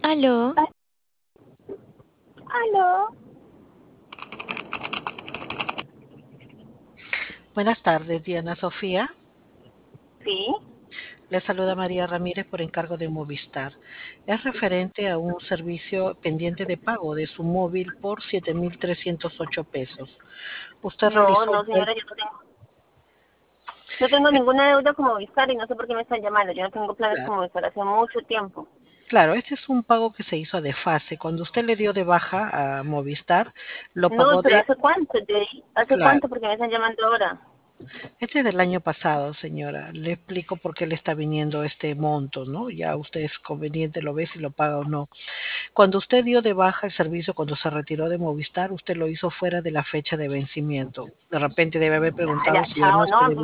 Aló, Ah, aló, Buenas tardes, Diana Sofía. sí. Le saluda María Ramírez por encargo de Movistar. Es referente a un servicio pendiente de pago de su móvil por 7.308 pesos. Usted No, realizó... no, señora, yo no tengo ninguna deuda como Movistar y no sé por qué me están llamando. Yo no tengo planes Claro, como Movistar hace mucho tiempo. claro, este es un pago que se hizo a desfase. Cuando usted le dio de baja a Movistar, lo No, pagó pero de... ¿hace cuánto? ¿Hace Claro, cuánto? Porque me están llamando ahora. este es del año pasado, señora. Le explico por qué le está viniendo este monto, ¿no? Ya usted es conveniente, lo ve si lo paga o no. Cuando usted dio de baja el servicio, cuando se retiró de Movistar, usted lo hizo fuera de la fecha de vencimiento. De repente debe haber Ya, preguntado ya, si ya chao, no se no, debía.